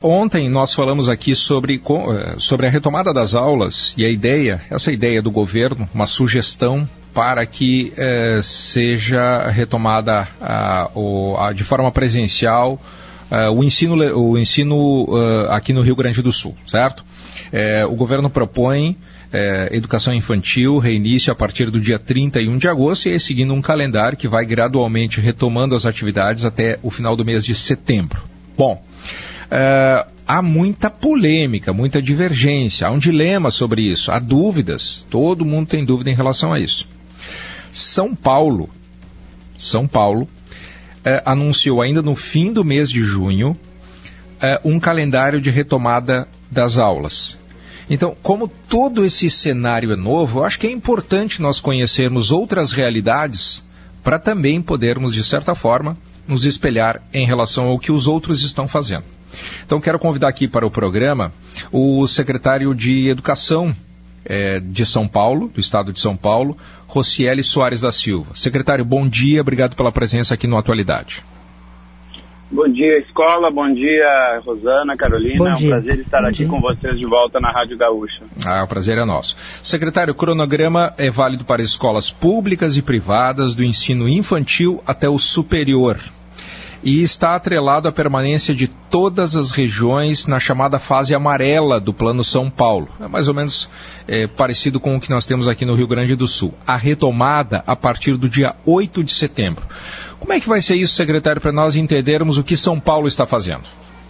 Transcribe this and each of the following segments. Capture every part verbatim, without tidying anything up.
ontem nós falamos aqui sobre, sobre a retomada das aulas e a ideia, essa ideia do governo, uma sugestão para que eh, seja retomada a, a, de forma presencial Uh, o ensino, o ensino uh, aqui no Rio Grande do Sul, certo? Uh, o governo propõe uh, educação infantil, reinício a partir do dia trinta e um de agosto, e aí seguindo um calendário que vai gradualmente retomando as atividades até o final do mês de setembro. Bom, uh, há muita polêmica, muita divergência, há um dilema sobre isso, há dúvidas, todo mundo tem dúvida em relação a isso. São Paulo, São Paulo, Uh, anunciou ainda no fim do mês de junho uh, um calendário de retomada das aulas. Então, como todo esse cenário é novo, eu acho que é importante nós conhecermos outras realidades para também podermos, de certa forma, nos espelhar em relação ao que os outros estão fazendo. Então, quero convidar aqui para o programa o secretário de Educação eh, de São Paulo, do estado de São Paulo, Rocieli Soares da Silva. Secretário, bom dia, obrigado pela presença aqui no Atualidade. Bom dia, escola, bom dia, Rosana, Carolina, bom é um dia. Prazer estar bom aqui dia. com vocês de volta na Rádio Gaúcha. Ah, o prazer é nosso. Secretário, o cronograma é válido para escolas públicas e privadas, do ensino infantil até o superior. E está atrelado à permanência de todas as regiões na chamada fase amarela do Plano São Paulo. É mais ou menos é, parecido com o que nós temos aqui no Rio Grande do Sul. A retomada a partir do dia oito de setembro. Como é que vai ser isso, secretário, para nós entendermos o que São Paulo está fazendo?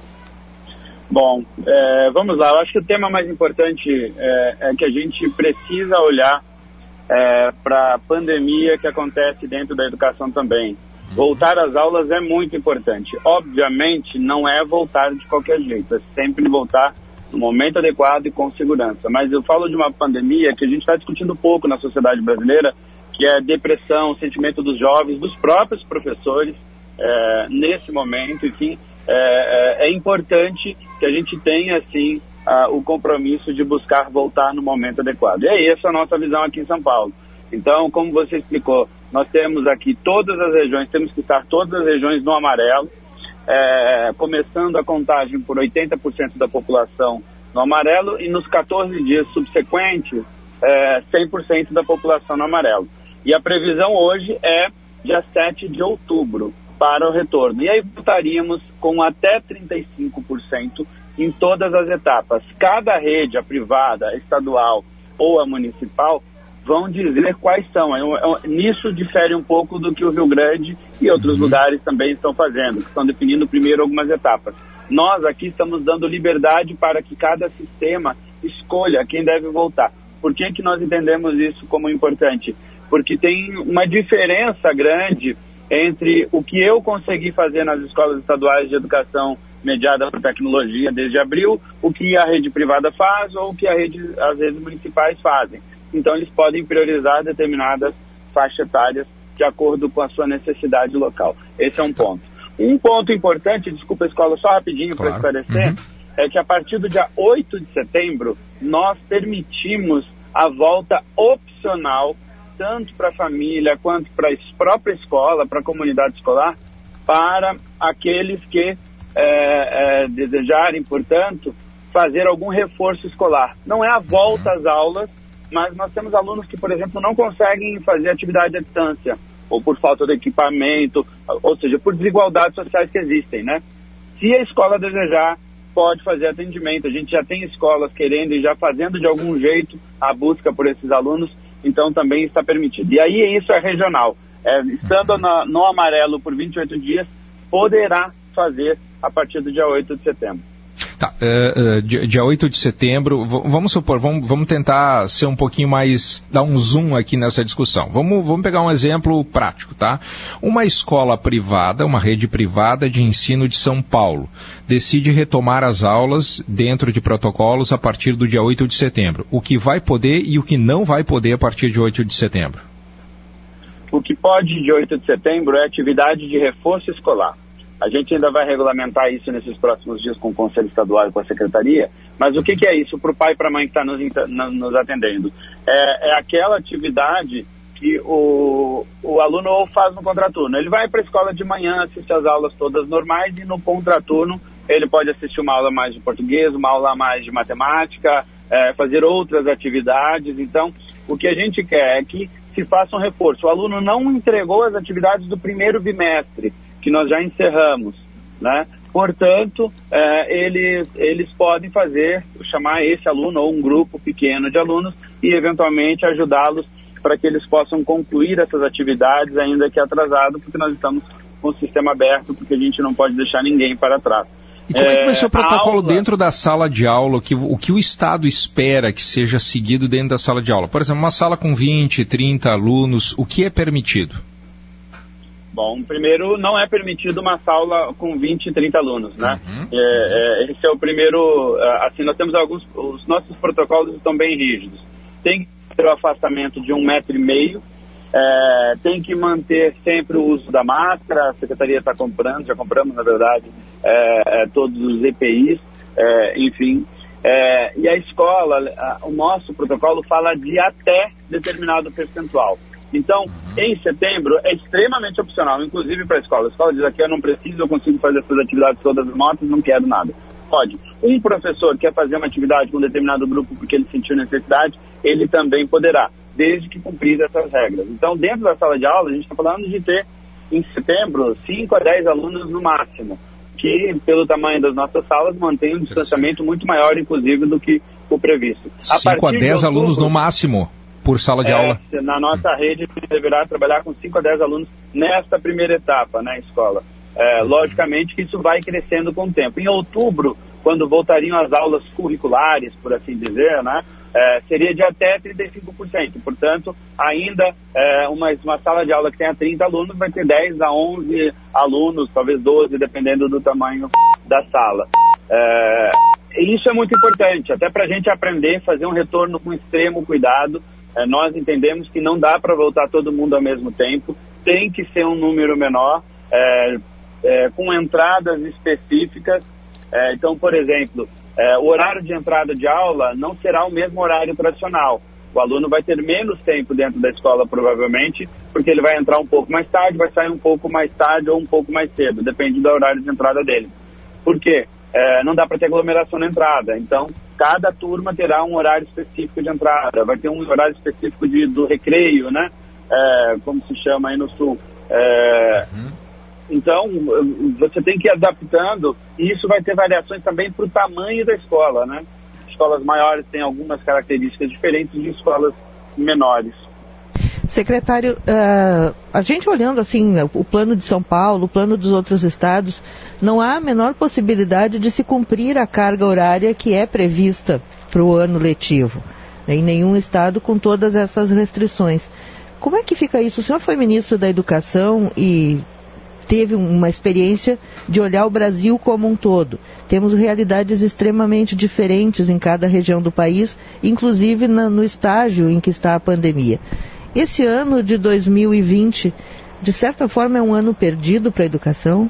Bom, é, vamos lá. Eu acho que o tema mais importante é, é que a gente precisa olhar é, para a pandemia que acontece dentro da educação também. Voltar às aulas é muito importante. Obviamente, não é voltar de qualquer jeito, é sempre voltar no momento adequado e com segurança. Mas eu falo de uma pandemia que a gente está discutindo pouco na sociedade brasileira, que é depressão, o sentimento dos jovens, dos próprios professores, é, nesse momento. Enfim, é, é, é importante que a gente tenha, assim, a, o compromisso de buscar voltar no momento adequado. E é essa a nossa visão aqui em São Paulo. Então, como você explicou, nós temos aqui todas as regiões, temos que estar todas as regiões no amarelo, é, começando a contagem por oitenta por cento da população no amarelo e nos catorze dias subsequentes, é, cem por cento da população no amarelo. E a previsão hoje é dia sete de outubro para o retorno. E aí voltaríamos com até trinta e cinco por cento em todas as etapas. Cada rede, a privada, a estadual ou a municipal, vão dizer quais são. Eu, eu, nisso difere um pouco do que o Rio Grande e outros uhum. lugares também estão fazendo, que estão definindo primeiro algumas etapas. Nós aqui estamos dando liberdade para que cada sistema escolha quem deve voltar. Por que que nós entendemos isso como importante? Porque tem uma diferença grande entre o que eu consegui fazer nas escolas estaduais de educação mediada por tecnologia desde abril, o que a rede privada faz ou o que a rede, as redes municipais fazem. Então, eles podem priorizar determinadas faixas etárias de acordo com a sua necessidade local. Esse é um ponto. Um ponto importante, desculpa, escola, só rapidinho claro. para esclarecer, uhum. é que a partir do dia oito de setembro, nós permitimos a volta opcional, tanto para a família quanto para a própria escola, para a comunidade escolar, para aqueles que é, é, desejarem, portanto, fazer algum reforço escolar. Não é a volta às aulas, mas nós temos alunos que, por exemplo, não conseguem fazer atividade à distância, ou por falta de equipamento, ou seja, por desigualdades sociais que existem, né? Se a escola desejar, pode fazer atendimento. A gente já tem escolas querendo e já fazendo de algum jeito a busca por esses alunos, então também está permitido. E aí isso é regional. É, estando na, no amarelo por vinte e oito dias, poderá fazer a partir do dia oito de setembro. Tá, uh, uh, dia, dia oito de setembro, v- vamos supor, vamos, vamos tentar ser um pouquinho mais, dar um zoom aqui nessa discussão. Vamos, vamos pegar um exemplo prático, tá? Uma escola privada, uma rede privada de ensino de São Paulo, decide retomar as aulas dentro de protocolos a partir do dia oito de setembro. O que vai poder e o que não vai poder a partir de oito de setembro? O que pode de oito de setembro é atividade de reforço escolar. A gente ainda vai regulamentar isso nesses próximos dias com o Conselho Estadual e com a Secretaria, mas o que, que é isso para o pai e para a mãe que está nos, nos atendendo? É, é aquela atividade que o, o aluno ou faz no contraturno. Ele vai para a escola de manhã, assiste às aulas todas normais e no contraturno ele pode assistir uma aula mais de português, uma aula mais de matemática, é, fazer outras atividades. Então, o que a gente quer é que se faça um reforço. O aluno não entregou as atividades do primeiro bimestre, que nós já encerramos, né? Portanto, é, eles, eles podem fazer, chamar esse aluno ou um grupo pequeno de alunos e, eventualmente, ajudá-los para que eles possam concluir essas atividades, ainda que atrasado, porque nós estamos com o sistema aberto, porque a gente não pode deixar ninguém para trás. E como é que vai ser o protocolo aula... dentro da sala de aula, o que, o que o Estado espera que seja seguido dentro da sala de aula? Por exemplo, uma sala com vinte, trinta alunos, o que é permitido? Bom, primeiro, não é permitido uma sala com vinte, trinta alunos, né? Uhum. É, é, esse é o primeiro, assim, nós temos alguns, os nossos protocolos estão bem rígidos. Tem que ter o afastamento de um metro e meio, é, tem que manter sempre o uso da máscara, a Secretaria está comprando, já compramos, na verdade, é, é, todos os E P Is, é, enfim. É, e a escola, a, o nosso protocolo fala de até determinado percentual. Então, uhum. em setembro, é extremamente opcional, inclusive para a escola. A escola diz aqui, eu não preciso, eu consigo fazer essas atividades todas remotas, não quero nada. Pode. Um professor quer fazer uma atividade com um determinado grupo porque ele sentiu necessidade, ele também poderá, desde que cumprir essas regras. Então, dentro da sala de aula, a gente está falando de ter, em setembro, cinco a dez alunos no máximo, que, pelo tamanho das nossas salas, mantém um distanciamento muito maior, inclusive, do que o previsto. cinco a dez alunos no máximo? Por sala de é, aula? Na nossa hum. rede, a gente deverá trabalhar com cinco a dez alunos nesta primeira etapa na escola. É, logicamente que isso vai crescendo com o tempo. Em outubro, quando voltariam as aulas curriculares, por assim dizer, né, é, seria de até trinta e cinco por cento. Portanto, ainda é, uma, uma sala de aula que tenha trinta alunos vai ter dez a onze alunos, talvez doze, dependendo do tamanho da sala. É, isso é muito importante, até para a gente aprender a fazer um retorno com extremo cuidado. É, nós entendemos que não dá para voltar todo mundo ao mesmo tempo, tem que ser um número menor, é, é, com entradas específicas. É, então, por exemplo, é, o horário de entrada de aula não será o mesmo horário tradicional. O aluno vai ter menos tempo dentro da escola, provavelmente, porque ele vai entrar um pouco mais tarde, vai sair um pouco mais tarde ou um pouco mais cedo, depende do horário de entrada dele. Por quê? É, não dá para ter aglomeração na entrada, então cada turma terá um horário específico de entrada, vai ter um horário específico de, do recreio, né? É, como se chama aí no sul. É, uhum. Então, você tem que ir adaptando, e isso vai ter variações também para o tamanho da escola, né? Escolas maiores têm algumas características diferentes de escolas menores. Secretário, uh, a gente olhando assim o plano de São Paulo, o plano dos outros estados, não há a menor possibilidade de se cumprir a carga horária que é prevista para o ano letivo, né, em nenhum estado com todas essas restrições. Como é que fica isso? O senhor foi ministro da Educação e teve uma experiência de olhar o Brasil como um todo. Temos realidades extremamente diferentes em cada região do país, inclusive na, no estágio em que está a pandemia. Esse ano de dois mil e vinte, de certa forma, é um ano perdido para a educação?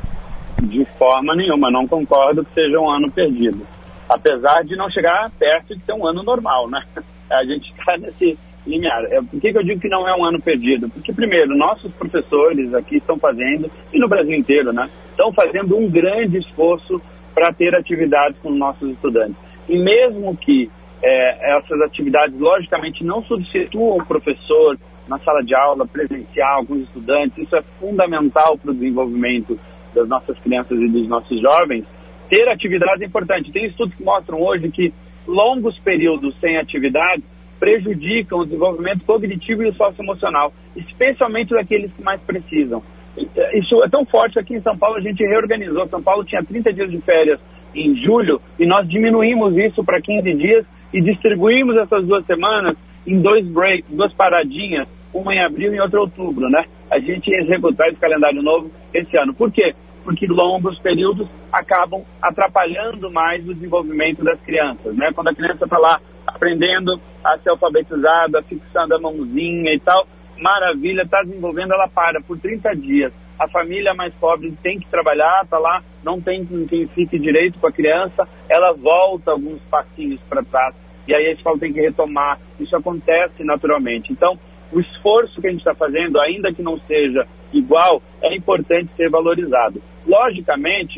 De forma nenhuma, não concordo que seja um ano perdido. Apesar de não chegar perto de ser um ano normal, né? A gente está nesse limiar. É, por que, que eu digo que não é um ano perdido? Porque, primeiro, nossos professores aqui estão fazendo, e no Brasil inteiro, né? Estão fazendo um grande esforço para ter atividades com nossos estudantes. E mesmo que É, essas atividades, logicamente, não substituam o professor na sala de aula presencial com os estudantes. Isso é fundamental para o desenvolvimento das nossas crianças e dos nossos jovens. Ter atividade é importante. Tem estudos que mostram hoje que longos períodos sem atividade prejudicam o desenvolvimento cognitivo e o socioemocional, especialmente daqueles que mais precisam. Isso é tão forte aqui em São Paulo, a gente reorganizou. São Paulo tinha trinta dias de férias em julho e nós diminuímos isso para quinze dias e distribuímos essas duas semanas em dois breaks, duas paradinhas, uma em abril e outra em outubro, né? A gente ia executar esse calendário novo esse ano. Por quê? Porque longos períodos acabam atrapalhando mais o desenvolvimento das crianças, né? Quando a criança está lá aprendendo a ser alfabetizada, fixando a mãozinha e tal, maravilha, está desenvolvendo, ela para por trinta dias. A família mais pobre tem que trabalhar, está lá, não tem quem fique direito com a criança, ela volta alguns passinhos para trás, e aí a escola tem que retomar. Isso acontece naturalmente. Então, o esforço que a gente está fazendo, ainda que não seja igual, é importante ser valorizado. Logicamente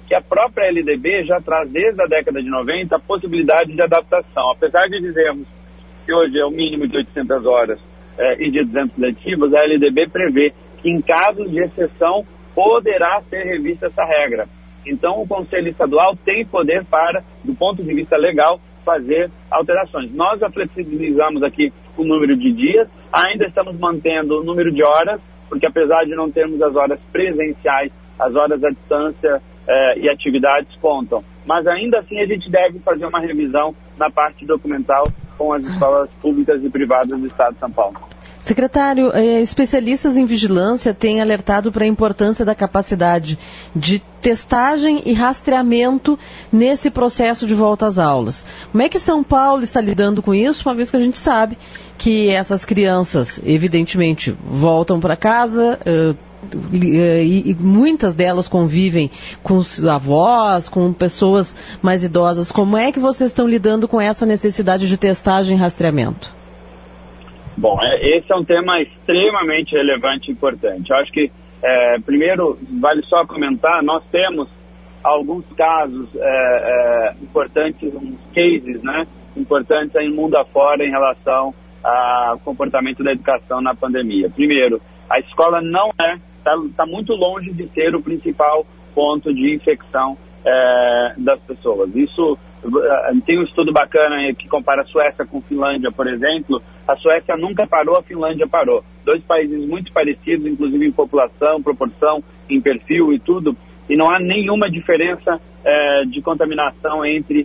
que a própria L D B já traz desde a década de noventa a possibilidade de adaptação. Apesar de dizermos que hoje é o mínimo de oitocentas horas eh, e de duzentos letivos, a L D B prevê que em casos de exceção poderá ser revista essa regra. Então o Conselho Estadual tem poder para, do ponto de vista legal, fazer alterações. Nós já flexibilizamos aqui o número de dias, ainda estamos mantendo o número de horas, porque apesar de não termos as horas presenciais, as horas à distância eh, e atividades contam. Mas ainda assim a gente deve fazer uma revisão na parte documental com as escolas públicas e privadas do Estado de São Paulo. Secretário, eh, especialistas em vigilância têm alertado para a importância da capacidade de testagem e rastreamento nesse processo de volta às aulas. Como é que São Paulo está lidando com isso, uma vez que a gente sabe que essas crianças, evidentemente, voltam para casa, eh, e, e muitas delas convivem com os avós, com pessoas mais idosas. Como é que vocês estão lidando com essa necessidade de testagem e rastreamento? Bom, esse é um tema extremamente relevante e importante. Eu acho que, é, primeiro, vale só comentar, nós temos alguns casos é, é, importantes, uns cases, né, importantes aí mundo afora em relação ao comportamento da educação na pandemia. Primeiro, a escola não é, está tá muito longe de ser o principal ponto de infecção é, das pessoas. Isso, tem um estudo bacana que compara a Suécia com a Finlândia, por exemplo. A Suécia nunca parou, a Finlândia parou. Dois países muito parecidos, inclusive em população, proporção, em perfil e tudo, e não há nenhuma diferença é, de contaminação entre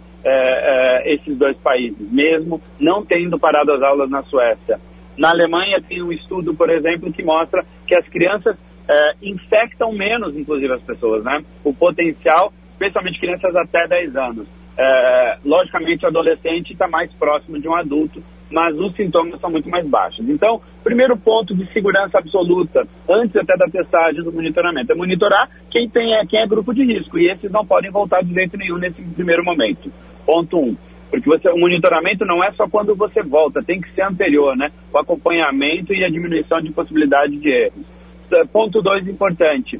é, é, esses dois países, mesmo não tendo parado as aulas na Suécia. Na Alemanha tem um estudo, por exemplo, que mostra que as crianças é, infectam menos, inclusive, as pessoas, né? O potencial, especialmente crianças até dez anos. É, logicamente, o adolescente está mais próximo de um adulto, mas os sintomas são muito mais baixos. Então, primeiro ponto de segurança absoluta, antes até da testagem, do monitoramento, é monitorar quem, tem, quem é grupo de risco, e esses não podem voltar de jeito nenhum nesse primeiro momento. Ponto um. Porque você, o monitoramento não é só quando você volta, tem que ser anterior, né? O acompanhamento e a diminuição de possibilidade de erros. Ponto dois, importante.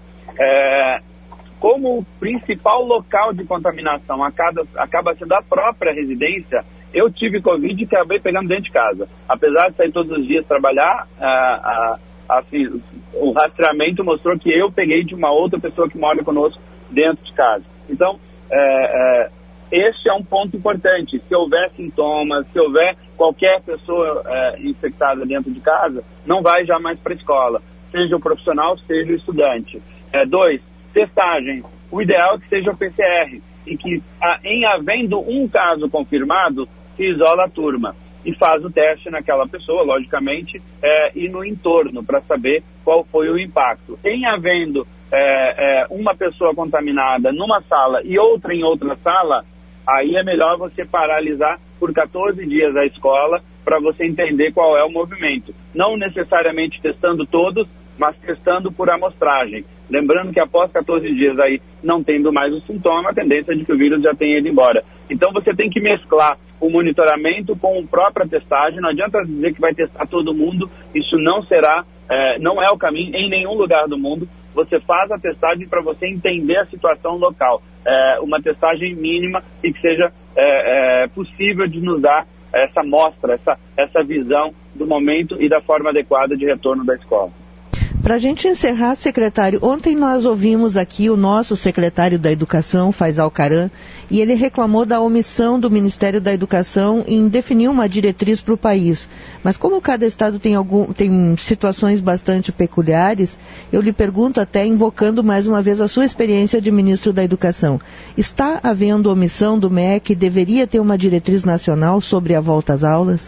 É, como o principal local de contaminação acaba, acaba sendo a própria residência, eu tive Covid e acabei pegando dentro de casa. Apesar de sair todos os dias trabalhar, a, a, a, o rastreamento mostrou que eu peguei de uma outra pessoa que mora conosco dentro de casa. Então, é, é, este é um ponto importante. Se houver sintomas, se houver qualquer pessoa é, infectada dentro de casa, não vai já mais para a escola, seja o profissional, seja o estudante. É, dois, testagem. O ideal é que seja o P C R e que, em havendo um caso confirmado, se isola a turma e faz o teste naquela pessoa, logicamente, é, e no entorno, para saber qual foi o impacto. Em havendo é, é, uma pessoa contaminada numa sala e outra em outra sala, aí é melhor você paralisar por quatorze dias a escola para você entender qual é o movimento. Não necessariamente testando todos, mas testando por amostragem. Lembrando que após quatorze dias aí, não tendo mais o sintoma, a tendência é de que o vírus já tenha ido embora. Então você tem que mesclar o monitoramento com a própria testagem. Não adianta dizer que vai testar todo mundo, isso não será, é, não é o caminho em nenhum lugar do mundo. Você faz a testagem para você entender a situação local. É, uma testagem mínima e que seja é, é, possível de nos dar essa mostra, essa, essa visão do momento e da forma adequada de retorno da escola. Para a gente encerrar, secretário, ontem nós ouvimos aqui o nosso secretário da Educação, Faisal Caram, e ele reclamou da omissão do Ministério da Educação em definir uma diretriz para o país. Mas como cada estado tem, algum, tem situações bastante peculiares, eu lhe pergunto, até invocando mais uma vez a sua experiência de ministro da Educação, está havendo omissão do M E C? Deveria ter uma diretriz nacional sobre a volta às aulas?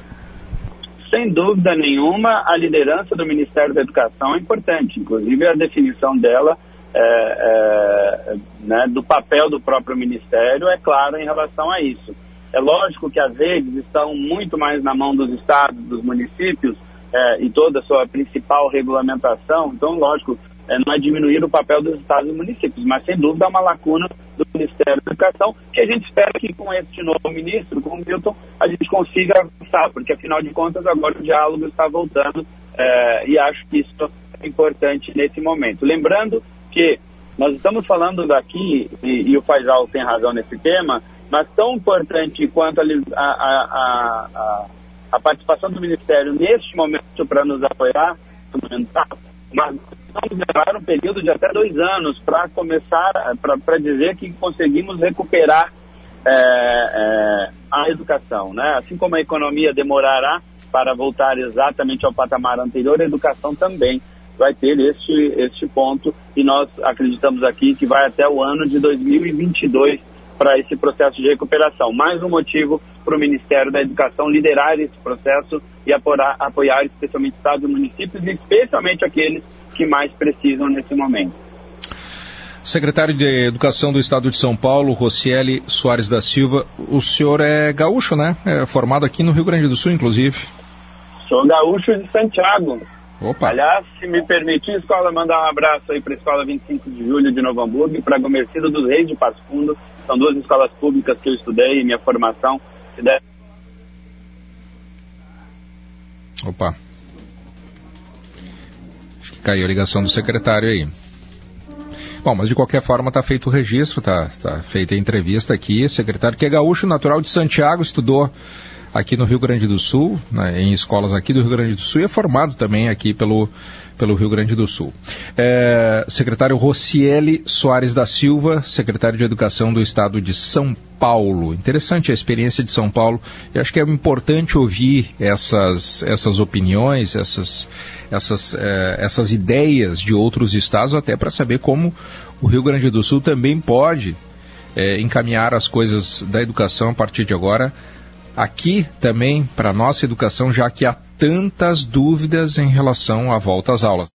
Sem dúvida nenhuma, a liderança do Ministério da Educação é importante, inclusive a definição dela, é, é, né, do papel do próprio Ministério, é claro em relação a isso. É lógico que as redes estão muito mais na mão dos estados, dos municípios, é, e toda a sua principal regulamentação, então, lógico, é, não é diminuir o papel dos estados e municípios, mas sem dúvida é uma lacuna do Ministério da Educação, que a gente espera que com este novo ministro, com o Milton, a gente consiga avançar, porque afinal de contas agora o diálogo está voltando, é, e acho que isso é importante nesse momento. Lembrando que Nós estamos falando daqui, e, e o Faisal tem razão nesse tema, mas tão importante quanto a, a, a, a, a participação do Ministério neste momento para nos apoiar, mas vamos levar um período de até dois anos para começar, para dizer que conseguimos recuperar é, é, a educação, né? Assim como a economia demorará para voltar exatamente ao patamar anterior, a educação também vai ter este, este ponto, e nós acreditamos aqui que vai até o ano de dois mil e vinte e dois para esse processo de recuperação. Mais um motivo para o Ministério da Educação liderar esse processo e apoiar, apoiar especialmente estados e municípios, e especialmente aqueles que mais precisam nesse momento. Secretário de Educação do Estado de São Paulo, Rocieli Soares da Silva, o senhor é gaúcho, né? É formado aqui no Rio Grande do Sul, inclusive. Sou gaúcho de Santiago. Opa. Aliás, se me permitir, escola, mandar um abraço aí para a Escola vinte e cinco de julho de Novo Hamburgo e para a Gomercida dos Reis de Passo Fundo. São duas escolas públicas que eu estudei, minha formação. Opa. Acho que caiu a ligação do secretário aí. Bom, mas de qualquer forma está feito o registro, está tá feita a entrevista aqui. Secretário que é gaúcho, natural de Santiago, estudou aqui no Rio Grande do Sul, né, em escolas aqui do Rio Grande do Sul, e é formado também aqui pelo, pelo Rio Grande do Sul. É, secretário Rocieli Soares da Silva, secretário de Educação do Estado de São Paulo. Interessante a experiência de São Paulo. Eu acho que é importante ouvir essas, essas opiniões, essas, essas, é, essas ideias de outros estados, até para saber como o Rio Grande do Sul também pode é, encaminhar as coisas da educação a partir de agora aqui também para a nossa educação, já que há tantas dúvidas em relação à volta às aulas.